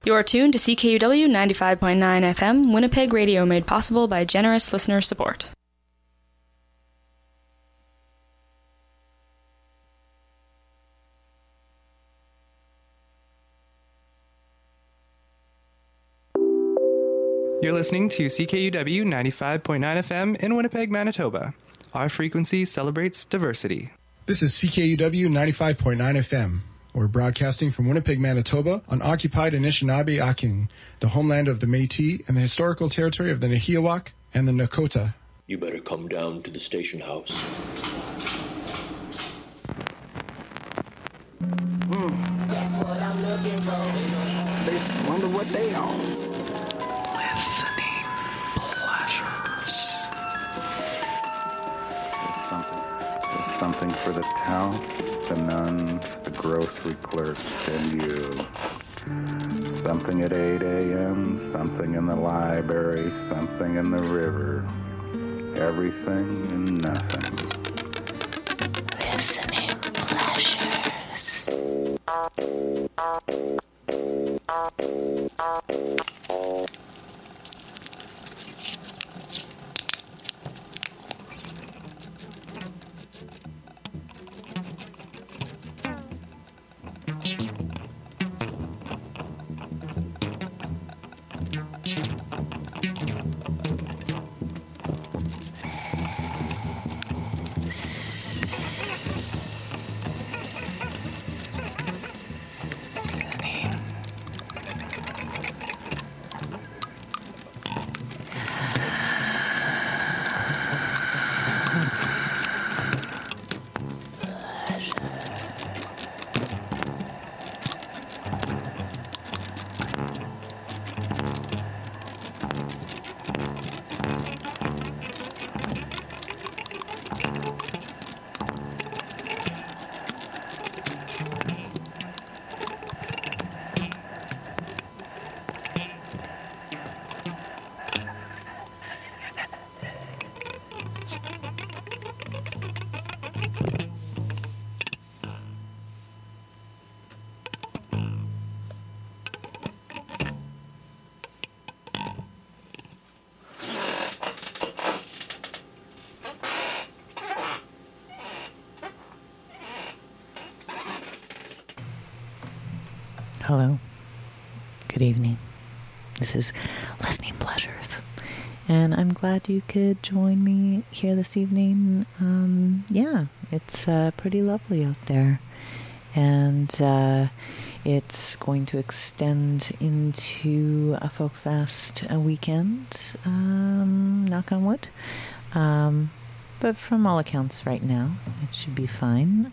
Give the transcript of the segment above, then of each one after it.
You're tuned to CKUW 95.9 FM, Winnipeg Radio, made possible by generous listener support. You're listening to CKUW 95.9 FM in Winnipeg, Manitoba. Our frequency celebrates diversity. This is CKUW 95.9 FM. We're broadcasting from Winnipeg, Manitoba on occupied Anishinaabe-Aking, the homeland of the Métis and the historical territory of the Nahiawak and the Nakota. You better come down to the station house. That's what I'm looking for. They wonder what they are. Listening pleasures. There's something for the Tao, the nuns, the grocery clerks, and you. Something at 8 a.m., something in the library, something in the river. Everything and nothing. Listening pleasures. Hello. Good evening. This is Listening Pleasures. And I'm glad you could join me here this evening. Yeah, it's pretty lovely out there. And it's going to extend into a Folk Fest weekend, knock on wood. But from all accounts right now, it should be fine.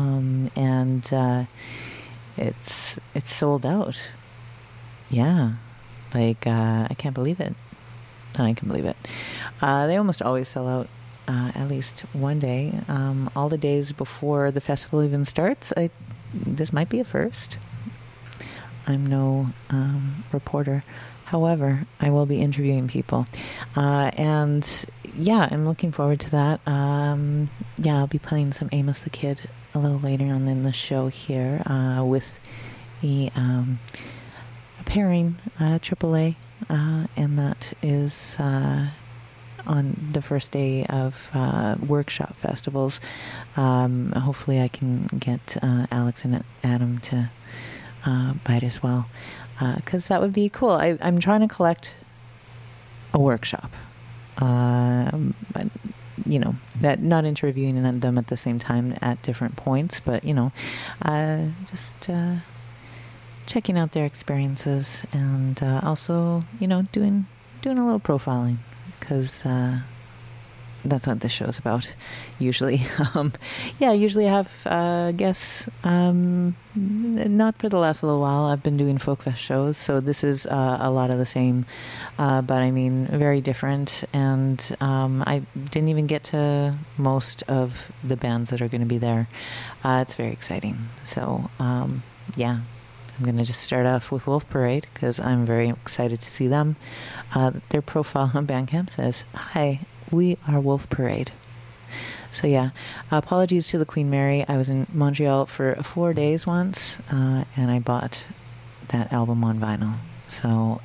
It's sold out. Yeah. Like, I can't believe it. I can believe it. They almost always sell out at least one day. All the days before the festival even starts. This might be a first. I'm no reporter. However, I will be interviewing people. And yeah, I'm looking forward to that. Yeah, I'll be playing some Amos the Kid a little later on in the show here with a pairing, AAA, and that is on the first day of workshop festivals. Hopefully I can get Alex and Adam to bite as well, because that would be cool. I'm trying to collect a workshop, but you know, that not interviewing them at the same time at different points, but you know, just checking out their experiences and also, you know, doing a little profiling, because that's what this show's about usually. Usually I have guests, not for the last little while. I've been doing Folk Fest shows, so this is a lot of the same, but I mean very different, and I didn't even get to most of the bands that are going to be there. It's very exciting. So yeah, I'm going to just start off with Wolf Parade, because I'm very excited to see them. Their profile on Bandcamp says, "Hi, we are Wolf Parade." So yeah, apologies to the Queen Mary. I was in Montreal for 4 days once, and I bought that album on vinyl. So,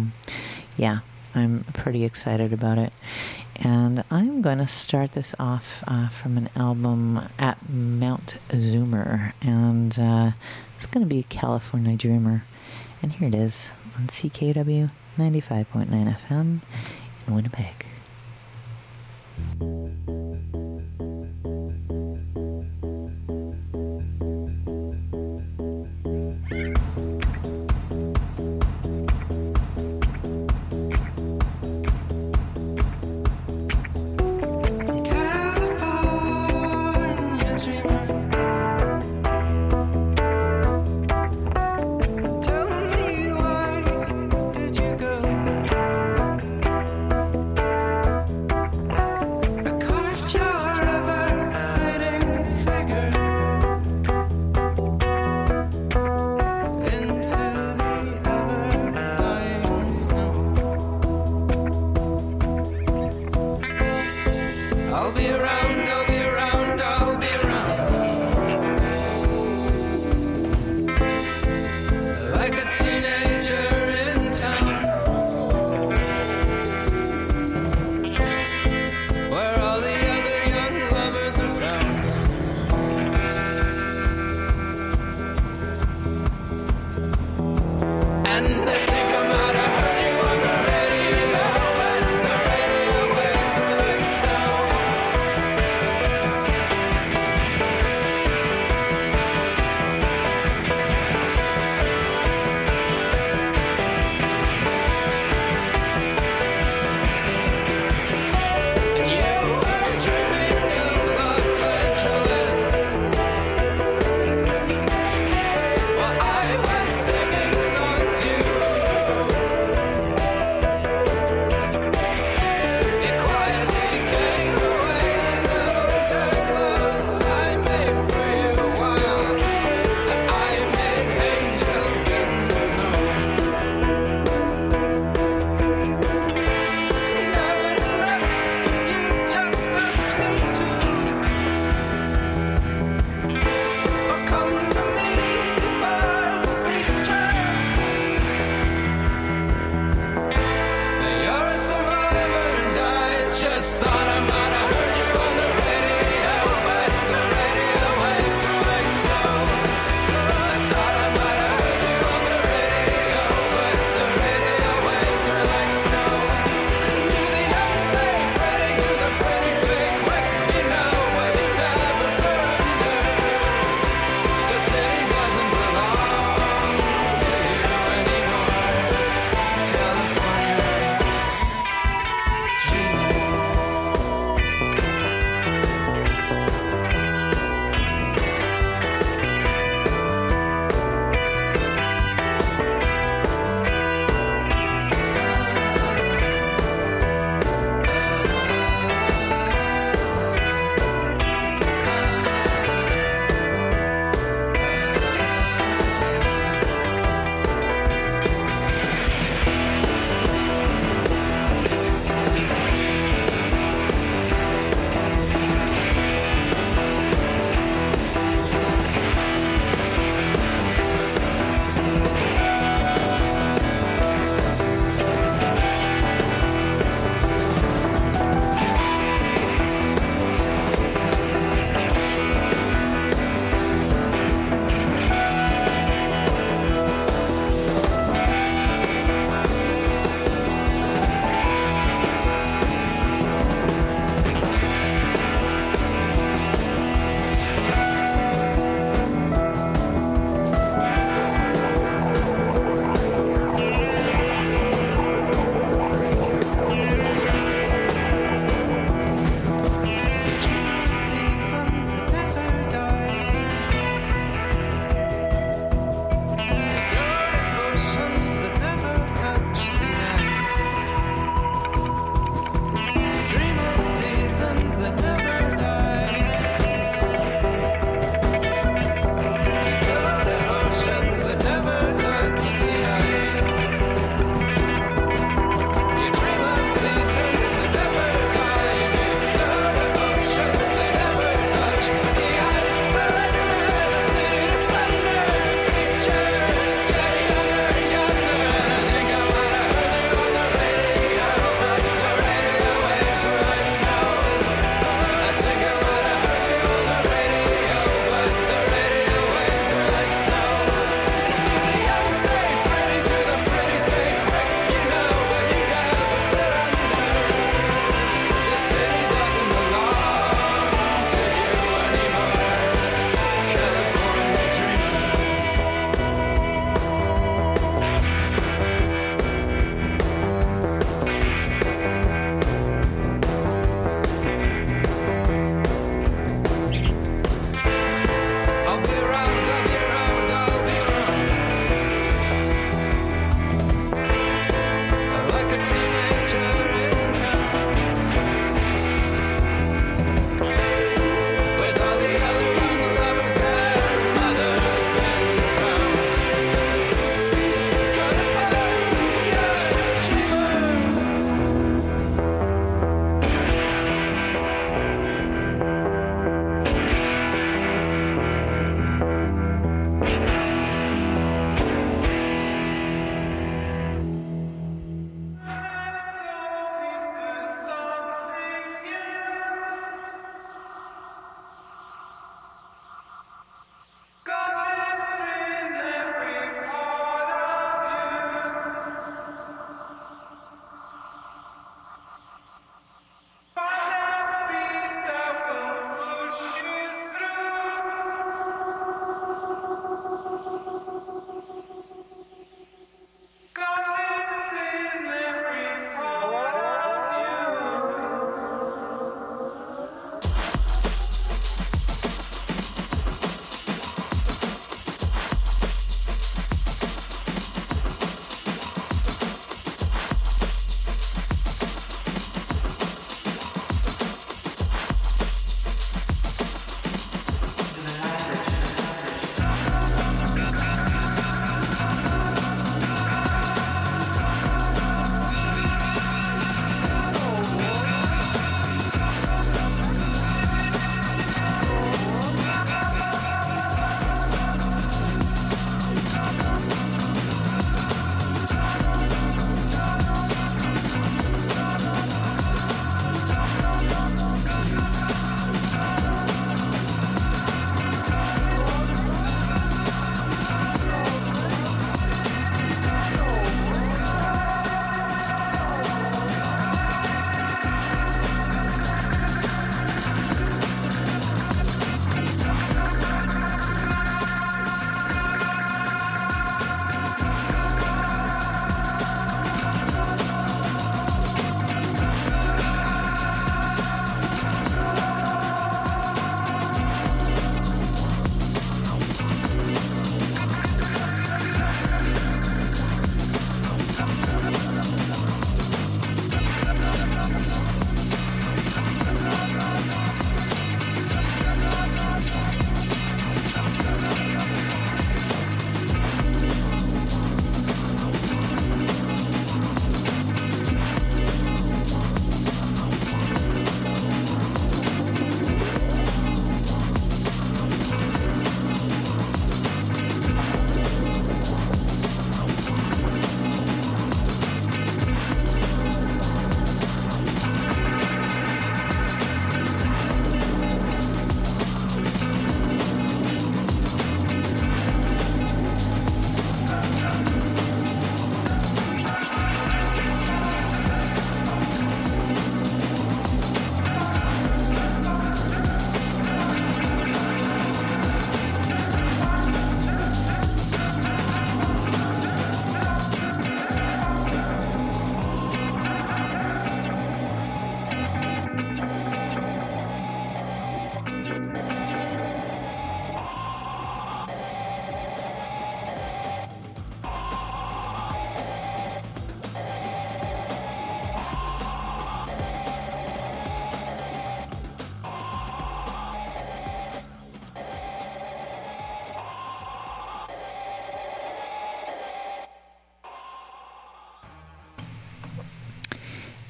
yeah, I'm pretty excited about it. And I'm going to start this off from an album At Mount Zoomer. And it's going to be California Dreamer. And here it is on CKUW 95.9 FM in Winnipeg. Well, I was singing songs to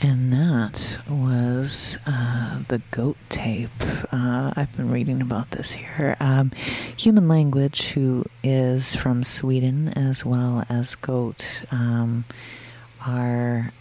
And that was the Goat tape. I've been reading about this here. Human Language, who is from Sweden, as well as Goat, are,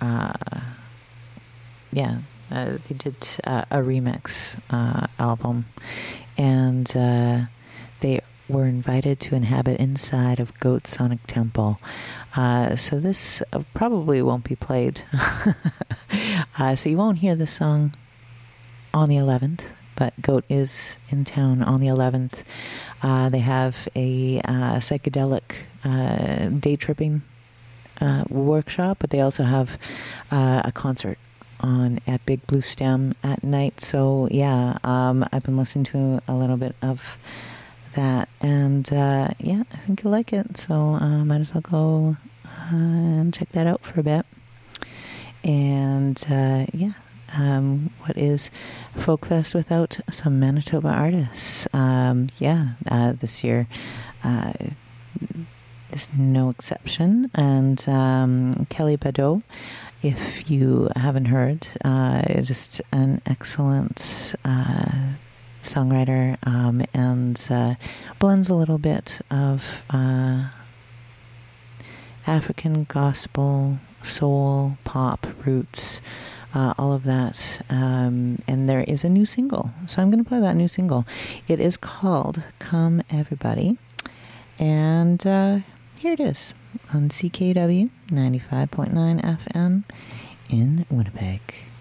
they did a remix album, and they were invited to inhabit inside of Goat Sonic Temple. So this probably won't be played. So you won't hear the song on the 11th, but Goat is in town on the 11th. They have a psychedelic day tripping workshop, but they also have a concert on at Big Blue Stem at night. So yeah, I've been listening to a little bit of that, and I think you'll like it, so might as well go and check that out for a bit. And what is Folk Fest without some Manitoba artists? This year is no exception, and Kelly Bado, if you haven't heard, just an excellent songwriter, and blends a little bit of African gospel, soul, pop, roots, all of that. And there is a new single, so I'm going to play that new single. It is called Come Everybody, and here it is on CKUW 95.9 FM in Winnipeg.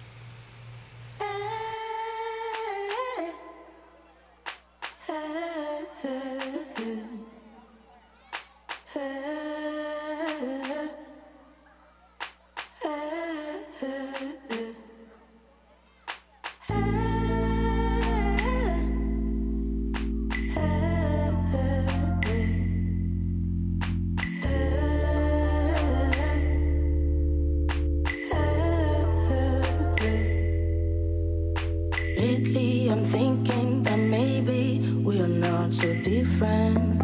Lately I'm thinking that maybe we are not so different.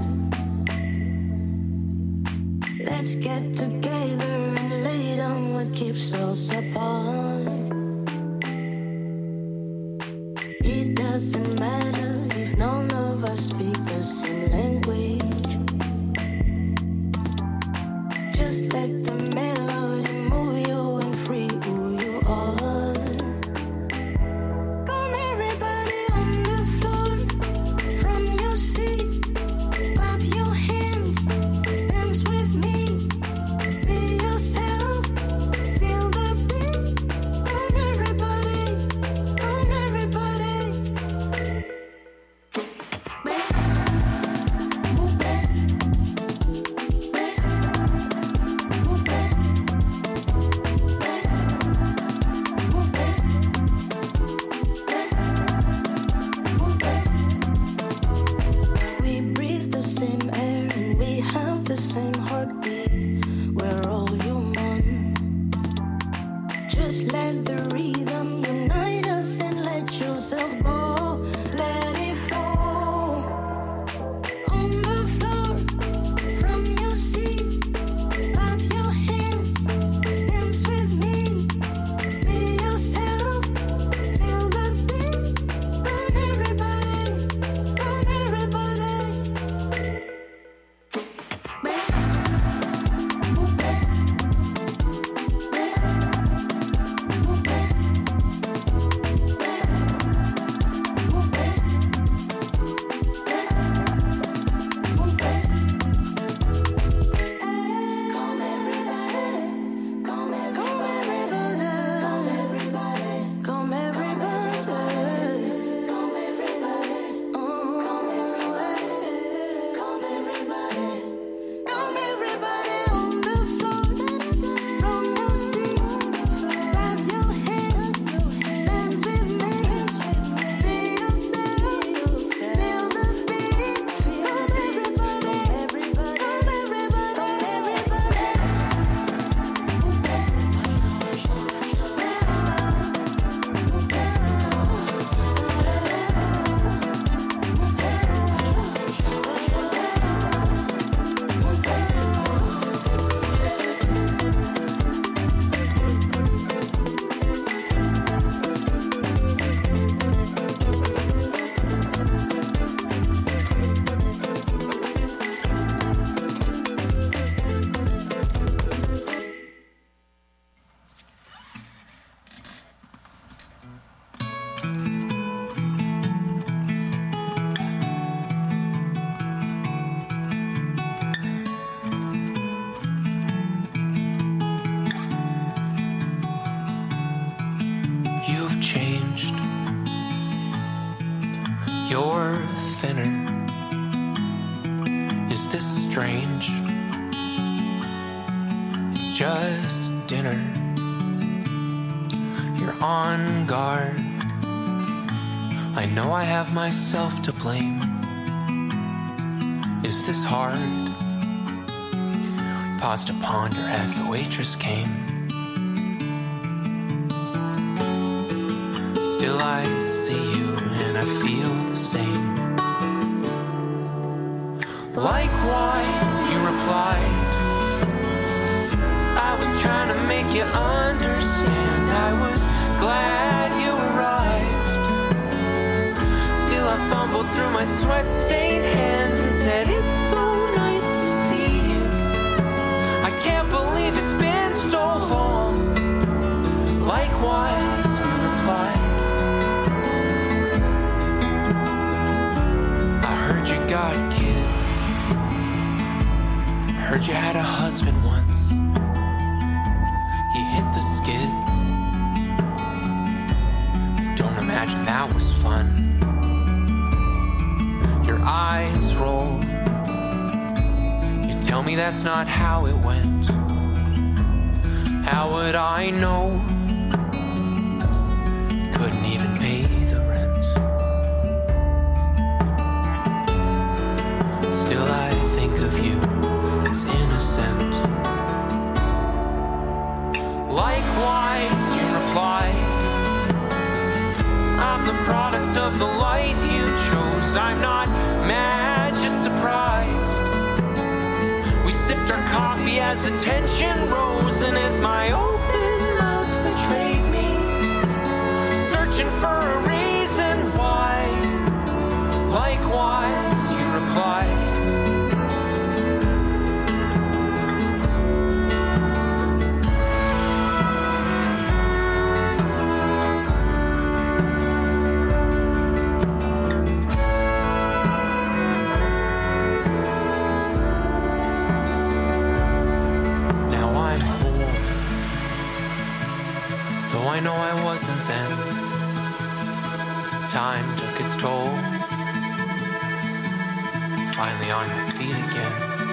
Let's get together and lay down what keeps us apart. It doesn't matter if none of us speak the same language. Just let the melody move you and free who you are. you're thinner. Is this strange? It's just dinner. You're on guard. I know I have myself to blame. Is this hard? We paused to ponder as the waitress came. Still I see you and I feel the same. Likewise, you replied. I was trying to make you understand. I was glad you arrived. Still I fumbled through my sweat-stained hands and said, it's so nice to see you. I can't believe it's been so long. Likewise, you replied. I heard you got kids. I heard you had a husband once. He hit the skids. Don't imagine that was fun. Your eyes roll. You tell me that's not how it went. How would I know? Couldn't even pay the rent. Still I think of you as innocent. Likewise, you reply. I'm the product of the life you chose. I'm not mad, just surprised. We sipped our coffee as the tension rose, and as my open mouth betrayed me, searching for a reason why. Likewise, you replied. I know I wasn't then. Time took its toll. Finally on my feet again.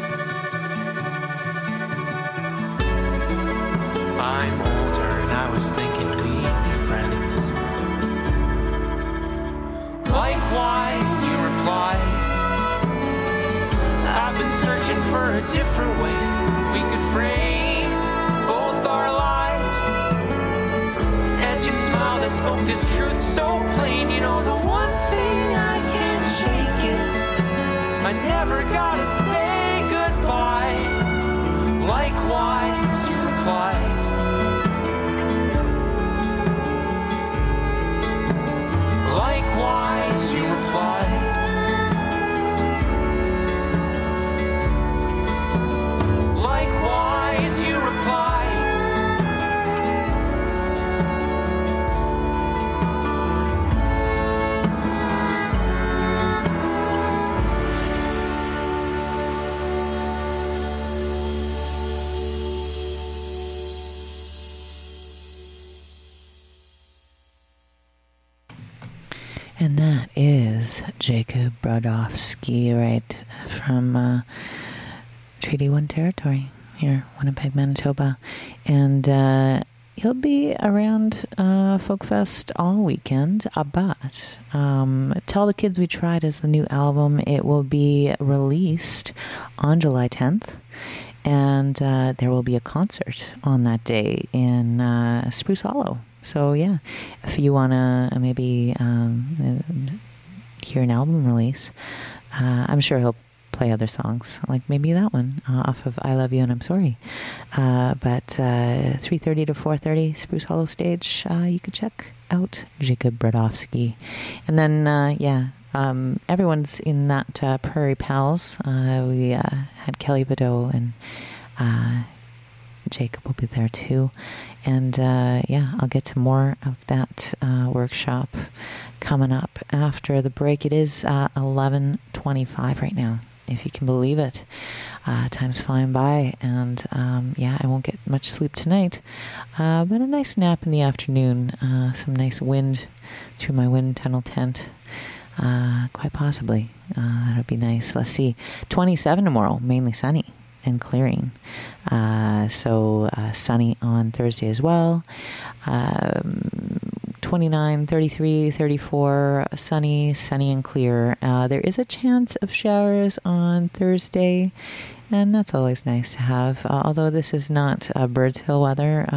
I'm older and I was thinking we'd be friends. Likewise, you reply. I've been searching for a different way we could frame both our lives. As you smiled, I spoke this truth so plain. You know, the one thing I can't shake is I never gotta say goodbye. Likewise, you replied. Likewise, you replied. Likewise, you replied. And that is Jacob Brodowski, right from Treaty 1 territory here, Winnipeg, Manitoba. And he'll be around Folkfest all weekend, but Tell the Kids We Tried is the new album. It will be released on July 10th. And there will be a concert on that day in Spruce Hollow. So, yeah, if you want to maybe hear an album release, I'm sure he'll play other songs, like maybe that one off of I Love You and I'm Sorry. But 3:30 to 4:30, Spruce Hollow stage, you could check out Jacob Brodowski. And then, everyone's in that Prairie Pals. We had Kelly Badeau and Jacob will be there too. And I'll get to more of that workshop coming up after the break. It is 11:25 right now, if you can believe it. Time's flying by, and I won't get much sleep tonight, but a nice nap in the afternoon. Some nice wind through my wind tunnel tent. Quite possibly. That would be nice. Let's see. 27 tomorrow, mainly sunny and clearing. So sunny on Thursday as well. 29, 33, 34, sunny and clear. There is a chance of showers on Thursday, and that's always nice to have. Although this is not Birds Hill weather,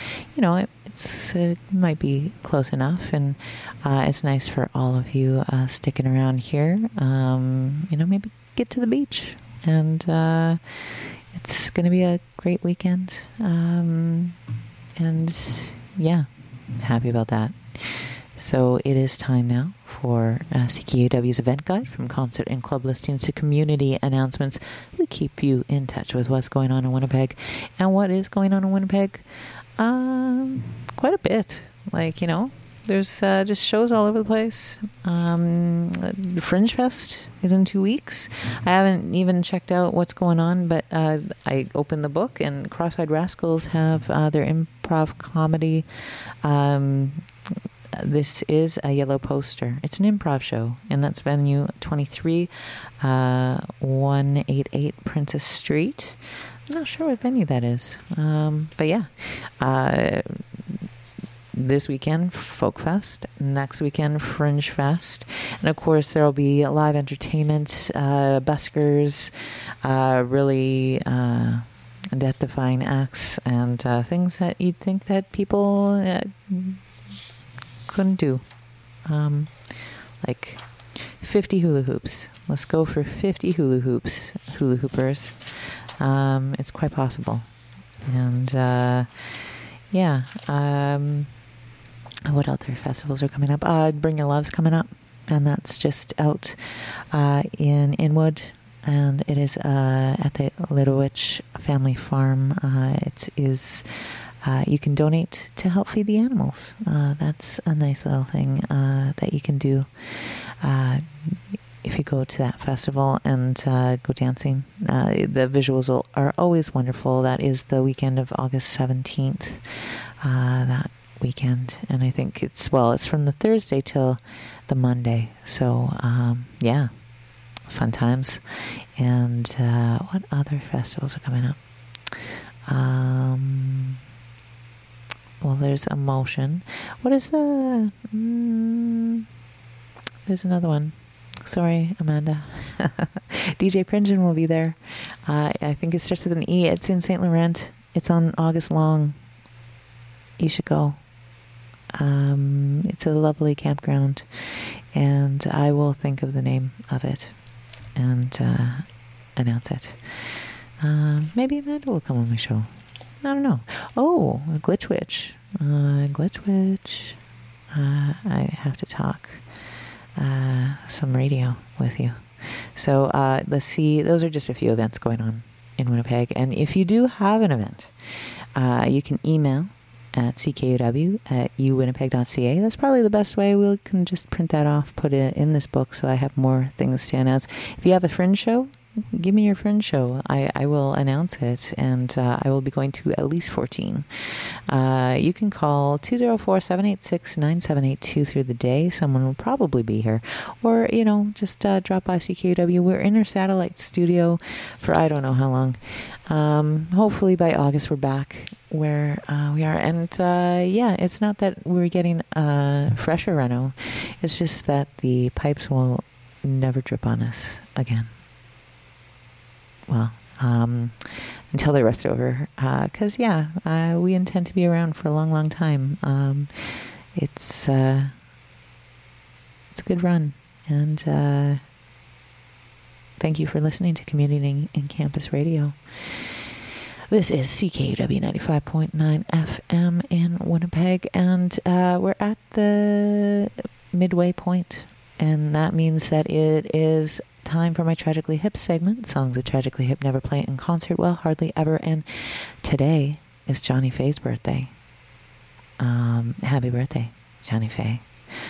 it might be close enough, and it's nice for all of you sticking around here. Maybe get to the beach, and it's going to be a great weekend. And yeah, happy about that. So it is time now for CKUW's event guide, from concert and club listings to community announcements. We keep you in touch with what's going on in Winnipeg. And what is going on in Winnipeg? Quite a bit. There's just shows all over the place. The Fringe Fest is in 2 weeks. I haven't even checked out what's going on, but I opened the book, and Cross-Eyed Rascals have their improv comedy. This is a Yellow Poster. It's an improv show, and that's venue 23, 188 Princess Street. I'm not sure what venue that is. But yeah. This weekend, Folk Fest. Next weekend, Fringe Fest. And of course, there will be live entertainment, buskers, really death-defying acts, and things that you'd think that people couldn't do. Like 50 hula hoops. Let's go for 50 hula hoopers. It's quite possible. And what other festivals are coming up? Bring Your Love's coming up, and that's just out in Inwood, and it is at the Little Witch Family Farm. It is you can donate to help feed the animals. That's a nice little thing that you can do if you go to that festival and go dancing. The visuals are always wonderful. That is the weekend of August 17th. That weekend, and I think it's from the Thursday till the Monday. So fun times. And what other festivals are coming up? There's Emotion. What is the there's another one. Sorry, Amanda. DJ Pringeon will be there. I think it starts with an E. It's in St. Laurent. It's on August Long. You should go. It's a lovely campground, and I will think of the name of it and announce it. Maybe Amanda will come on my show. I don't know. Oh, Glitch Witch. I have to talk some radio with you. So let's see. Those are just a few events going on in Winnipeg. And if you do have an event, you can email at ckuw@uwinnipeg.ca. That's probably the best way. We can just print that off, put it in this book, so I have more things to announce. If you have a Fringe show, give me your Fringe show. I will announce it, and I will be going to at least 14. You can call 204-786-9782 through the day. Someone will probably be here. Or, just drop by CKUW. We're in our satellite studio for I don't know how long. Hopefully by August we're back where we are. And it's not that we're getting fresher reno. It's just that the pipes will never drip on us again. Well, until they rust over. Because, we intend to be around for a long, long time. It's a good run. And thank you for listening to Community and Campus Radio. This is CKUW 95.9 FM in Winnipeg. And we're at the midway point. And that means that it is time for my Tragically Hip segment. Songs that Tragically Hip never play in concert. Well, hardly ever. And today is Johnny Faye's birthday. Happy birthday, Johnny Faye.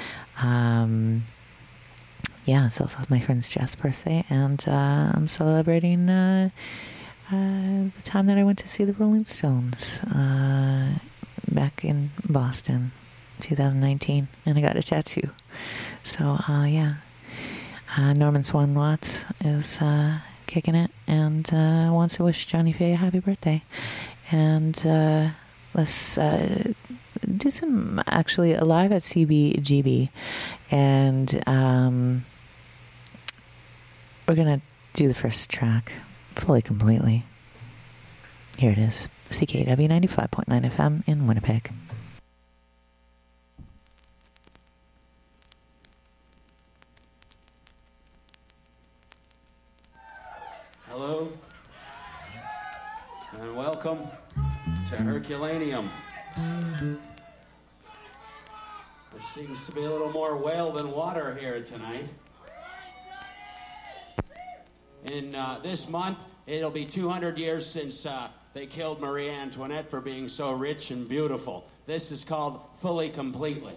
It's also my friend's Jess' birthday. And I'm celebrating the time that I went to see the Rolling Stones back in Boston, 2019. And I got a tattoo. So, Norman Swan Watts is kicking it and wants to wish Johnny Faye a happy birthday. And let's do some actually live at CBGB, and we're gonna do the first track fully completely. Here it is, CKW 95.9 FM in Winnipeg. Hello and welcome to Herculaneum. There seems to be a little more whale than water here tonight. In this month, it'll be 200 years since they killed Marie Antoinette for being so rich and beautiful. This is called Fully Completely.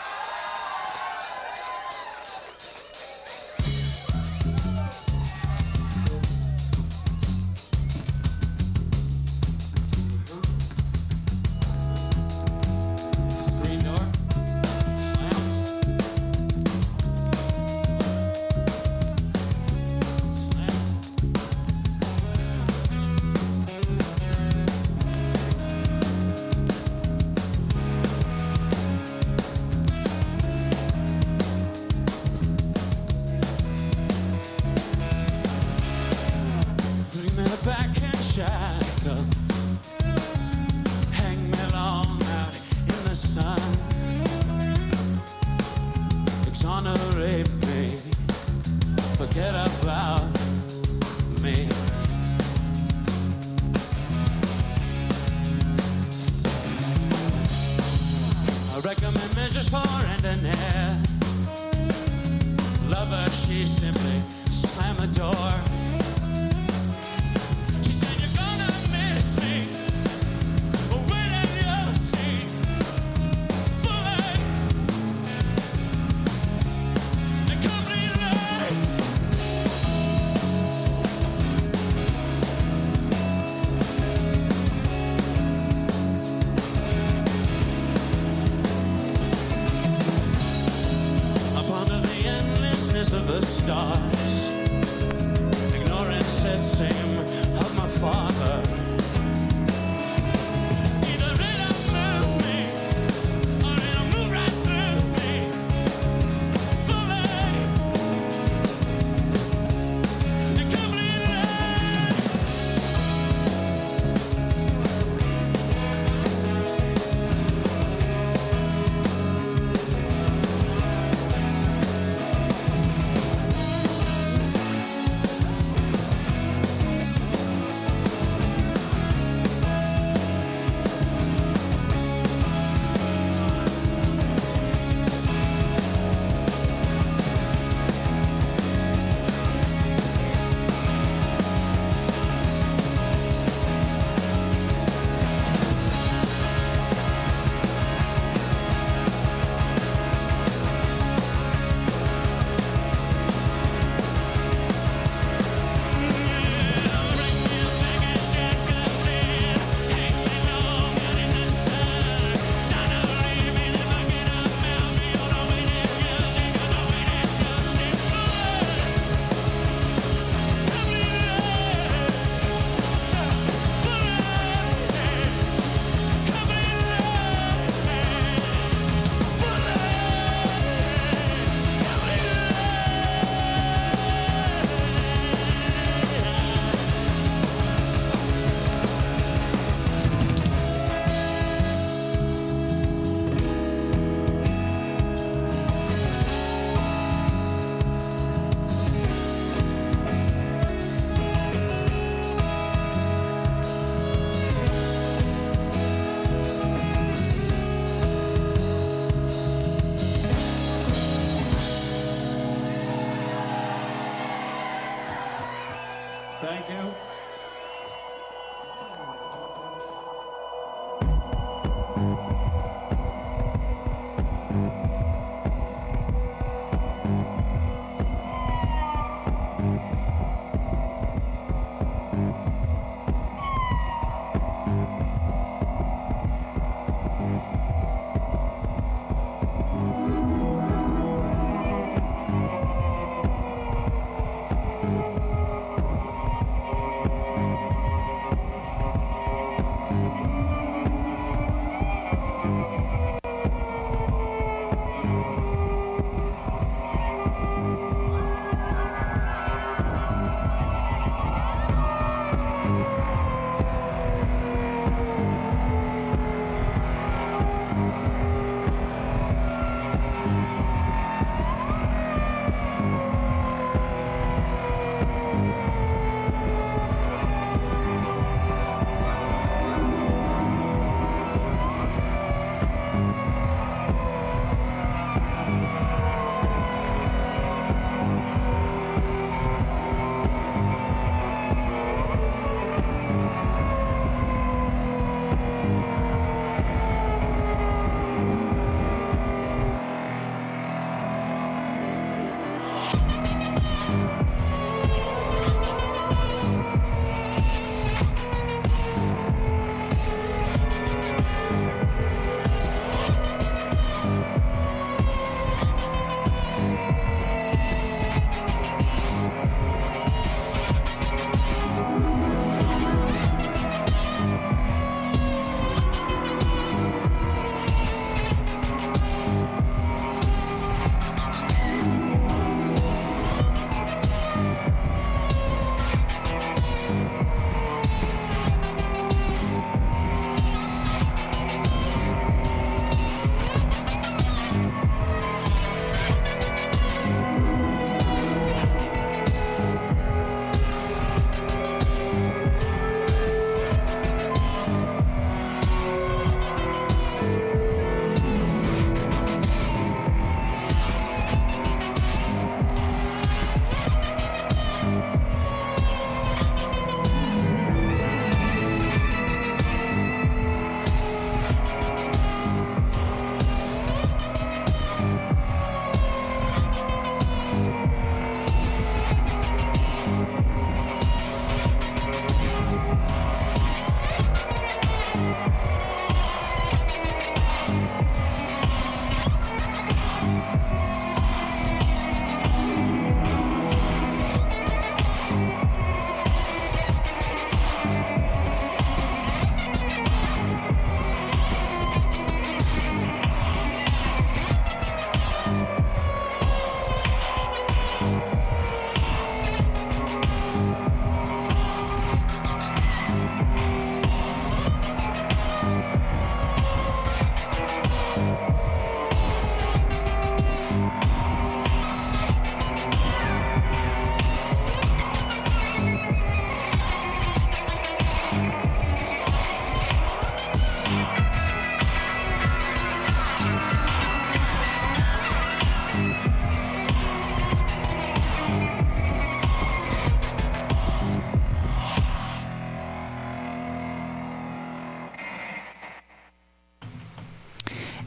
Thank you.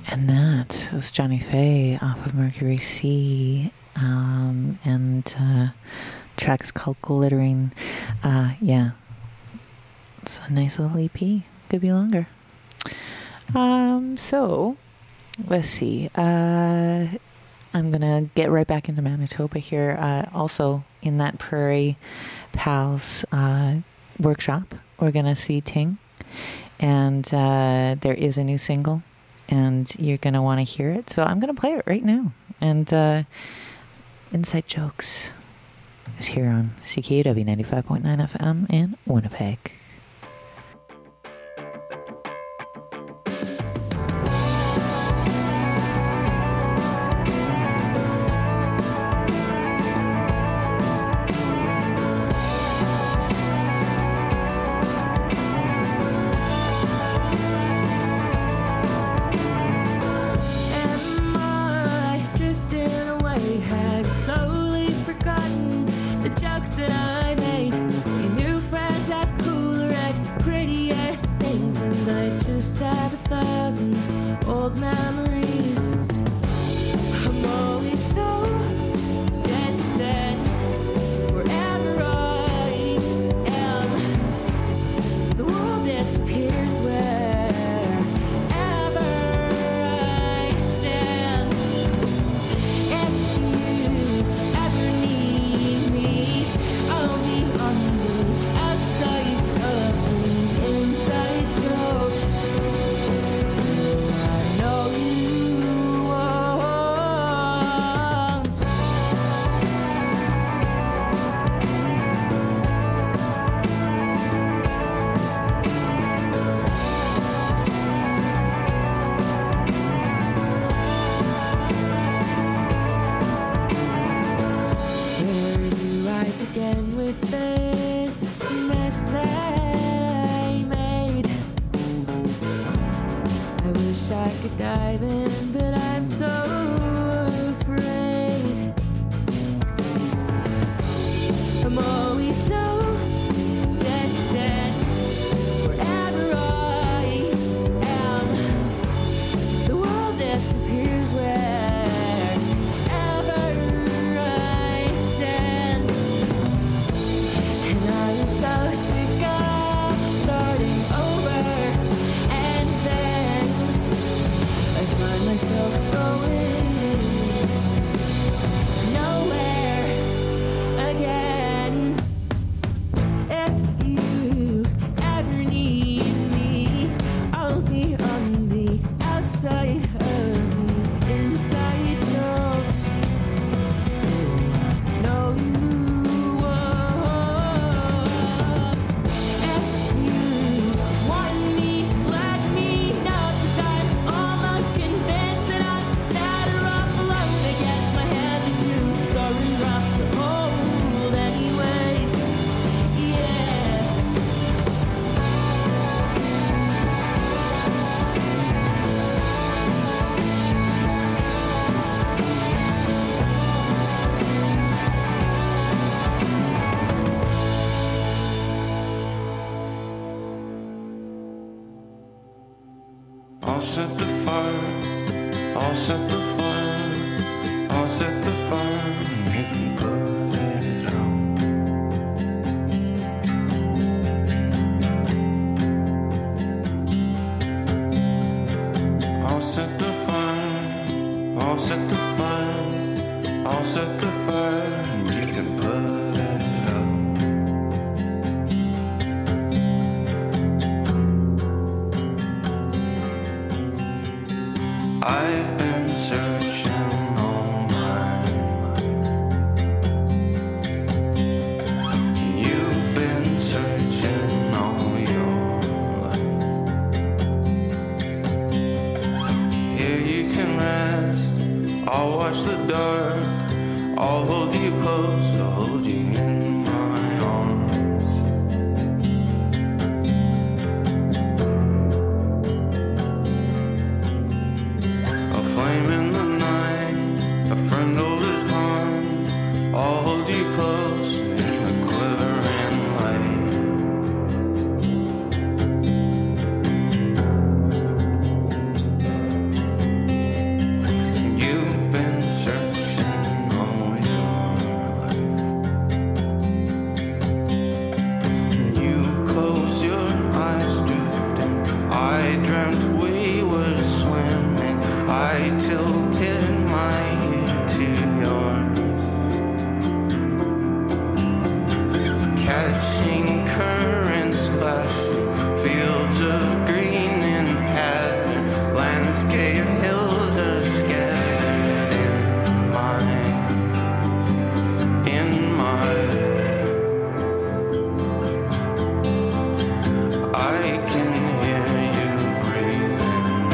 And that was Johnny Faye off of Mercury Sea, and track is called Glittering. Yeah, it's a nice little EP. Could be longer. So let's see. I'm gonna get right back into Manitoba here. Also in that Prairie Pals workshop, we're gonna see Ting, and there is a new single, and you're gonna want to hear it. So I'm gonna play it right now. And Inside Jokes is here on CKUW 95.9 FM in Winnipeg. I'll set the fire, I'll set the fire, I'll set the fire, and you can put it out. I'll set the fire, I'll set the fire, I'll set the fire, and you can put it out. I've been searching all my life. You've been searching all your life. Here you can rest. I'll watch the dark. I'll hold you close. I'll hold you in my arms. Flame in the night, a friend old as time. I'll hold you close in the quivering light. I tilted my ear to yours, catching currents, flashing fields of green in pattern, landscape hills are scattered in my I can hear you breathing.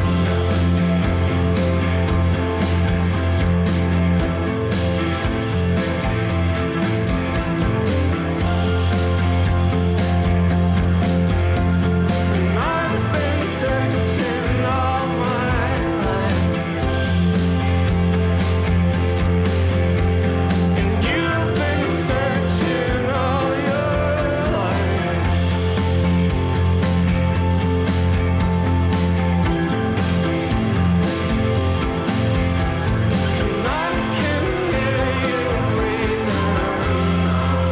And I've been searching all my life, and you've been searching all your life. And I can hear you breathing.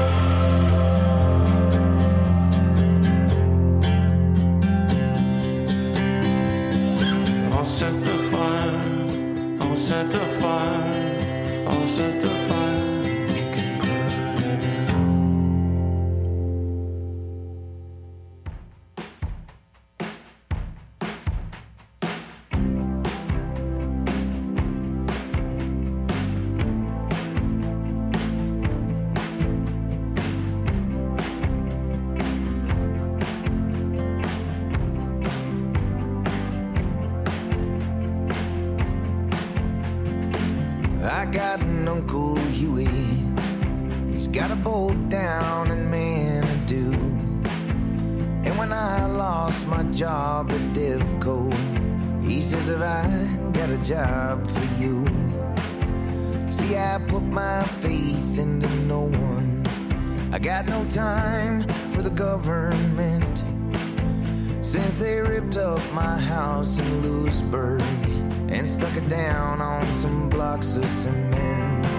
I'll set the fire, I'll set the fire, I'll set the fire, you can put it out. I got an Uncle Huey. He's got a boat down in Manitou. And when I lost my job at Devco, he says if I got a job for you. See, I put my faith into no one. I got no time for the government. Since they ripped up my house in Lewisburg and stuck it down on some blocks of cement.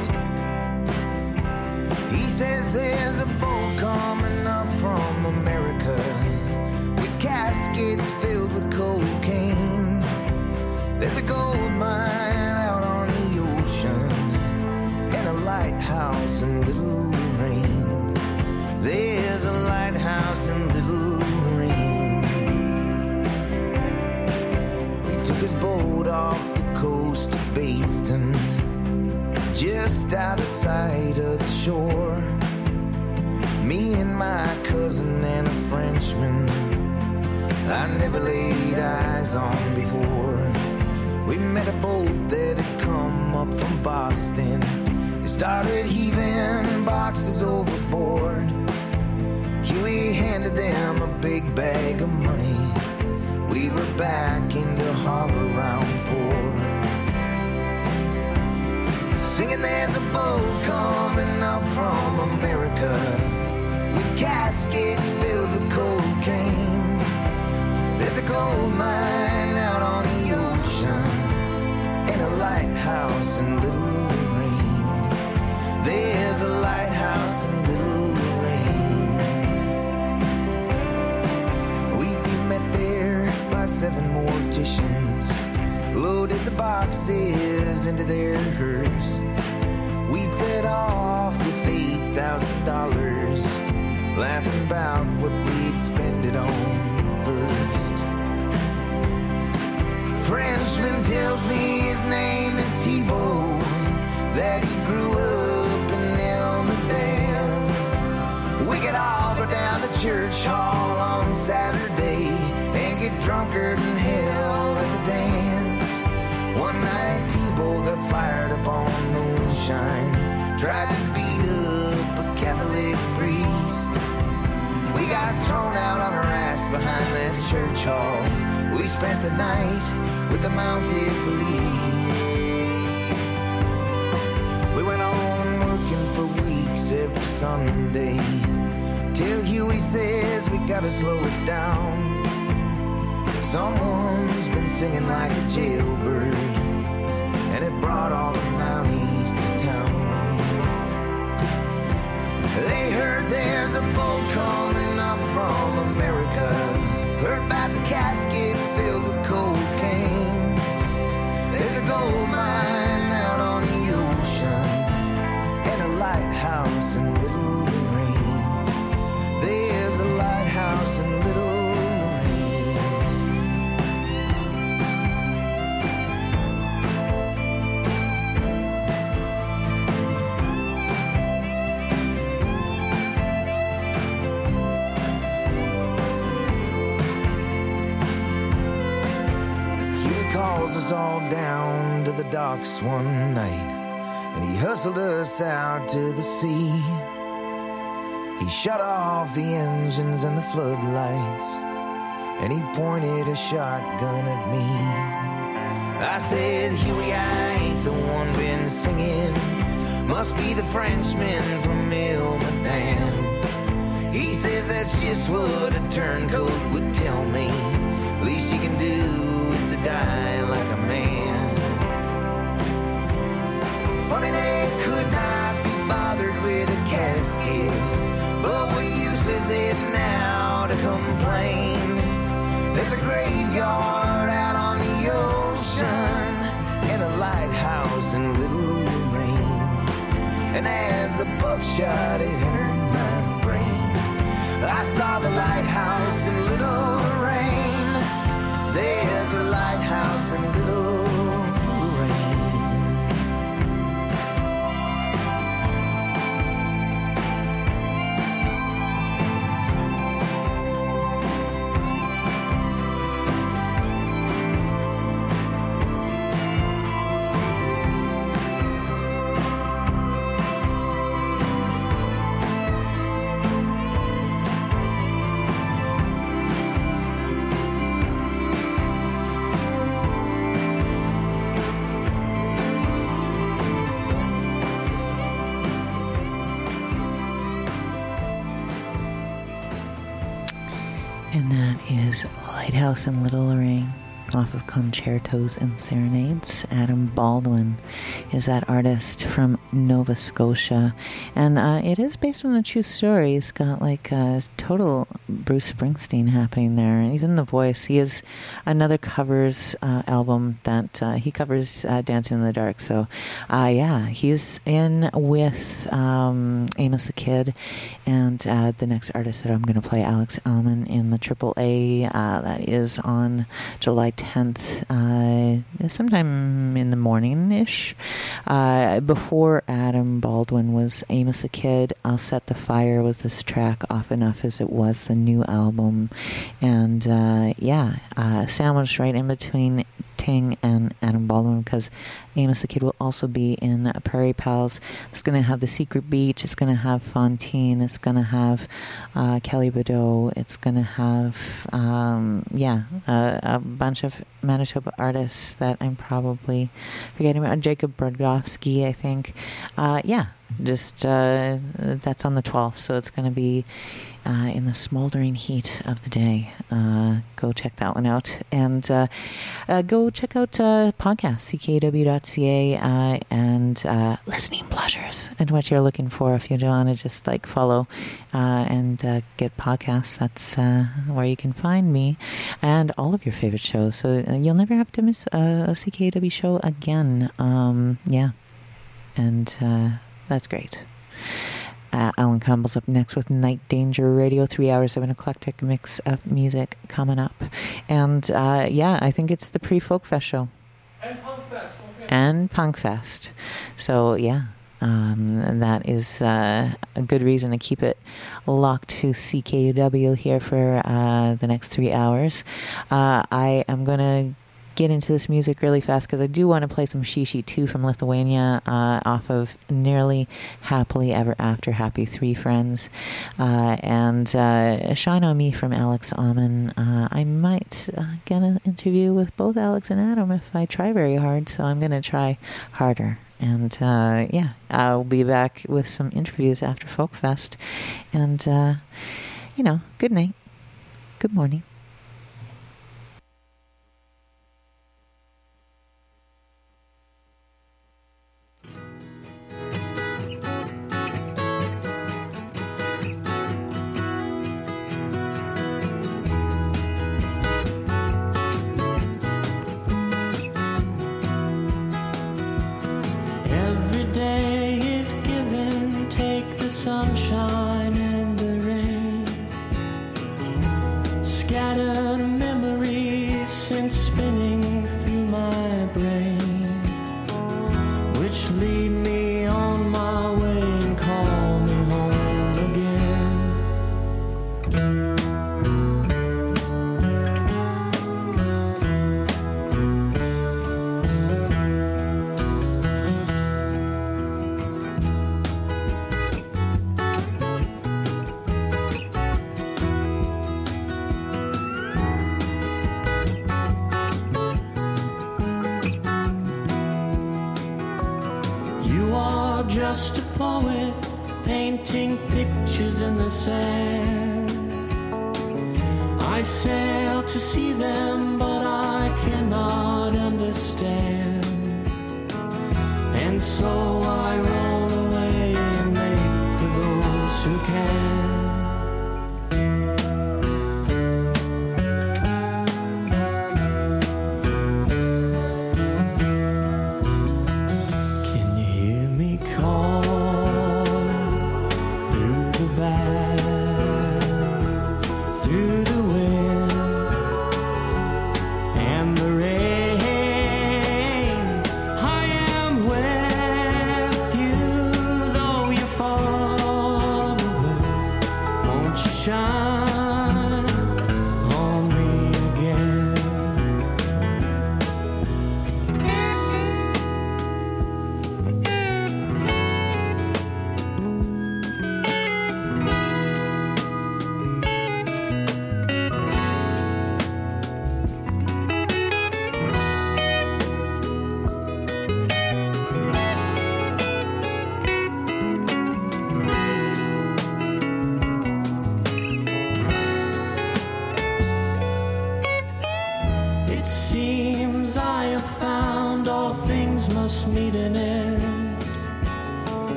He says there's a boat coming up from America with caskets filled with cocaine. There's a gold mine out on the ocean and a lighthouse in Little Lorraine. There's a lighthouse in Little Lorraine. We took his boat off the coast of Bateston, just out of sight of the shore. Me and my cousin and a Frenchman I never laid eyes on before. We met a boat that had come up from Boston. It started heaving boxes overboard. Huey handed them a big bag of money. We were back in the harbor round 4, singing there's a boat coming up from America with caskets filled with cocaine. There's a gold mine out on the ocean and a lighthouse in Little Lorraine. There's a lighthouse in Little Lorraine. We'd be met there by 7 morticians, loaded the boxes into their hearse. We'd set off with $8,000, laughing about what we'd spend it on first. Frenchman tells me his name is Thibault, that he grew up in Elmerdam. We could all go down to church hall on Saturday and get drunker than hell at the dance. One night Thibault got fired up on moonshine, tried to beat up a Catholic priest. We got thrown out on our ass behind that church hall. We spent the night with the mounted police. We went on working for weeks every Sunday, till Huey says we gotta slow it down. Someone's been singing like a jailbird, and it brought all the Mounties to town. They heard there's a boat coming up from America, heard about the caskets filled with cocaine. There's a gold calls us all down to the docks one night, and he hustled us out to the sea. He shut off the engines and the floodlights, and he pointed a shotgun at me. I said, Huey, I ain't the one been singing. Must be the Frenchman from Il Madame. He says that's just what a turncoat would tell me. Least you can do is to die like a man. Funny they could not be bothered with a casket, but what use is it now to complain? There's a graveyard out on the ocean and a lighthouse in Little Lorraine. And as the buckshot it entered my brain, I saw the lighthouse in Little Lorraine. There's a lighthouse in Little Lorraine. And that is Lighthouse in Little Lorraine, off of Concertos and Serenades. Adam Baldwin is that artist from Nova Scotia, and it is based on a true story. He's got like a total Bruce Springsteen happening there, and even the voice. He has another covers album that he covers Dancing in the Dark. So yeah, he's in with Amos the Kid, and the next artist that I'm going to play, Alex Allman, in the AAA. That is on July 10th, sometime in the morning-ish. Before Adam Baldwin was Amos the Kid, I'll Set the Fire was this track, Off Enough As It Was, the new album. And yeah, sandwiched right in between Ting and Adam Baldwin, because Amos the Kid will also be in Prairie Pals. It's going to have The Secret Beach, it's going to have Fontaine, it's going to have Kelly Badeau, it's going to have yeah, a bunch of Manitoba artists that I'm probably forgetting about. Jacob Brodkowski, I think. Yeah, just that's on the 12th, so it's going to be in the smoldering heat of the day. Go check that one out, and go check out podcasts, ckw.ca, and listening pleasures, and what you're looking for. If you want to just like follow and get podcasts, that's where you can find me and all of your favorite shows, so you'll never have to miss a CKW show again. Yeah, and that's great. Alan Campbell's up next with Night Danger Radio, 3 hours of an eclectic mix of music coming up. And yeah, I think it's the pre-Folk Fest show. And Punk Fest. And Punk Fest. So yeah, that is a good reason to keep it locked to CKUW here for the next 3 hours. I am going to get into this music really fast because I do want to play some Shishi 2 from Lithuania off of Nearly Happily Ever After, Happy Three Friends, and Shine On Me from Alex Allman. I might get an interview with both Alex and Adam if I try very hard, so I'm going to try harder. And yeah, I'll be back with some interviews after Folk Fest. And, you know, good night. Good morning. Sunshine and the rain, scattered memories sent spinning through my brain, which lead me on my way and call me home again. just a poet painting pictures in the sand. I sail to see them, but I cannot understand. And so I roll away and make for those who can.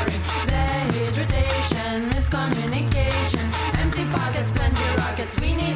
We need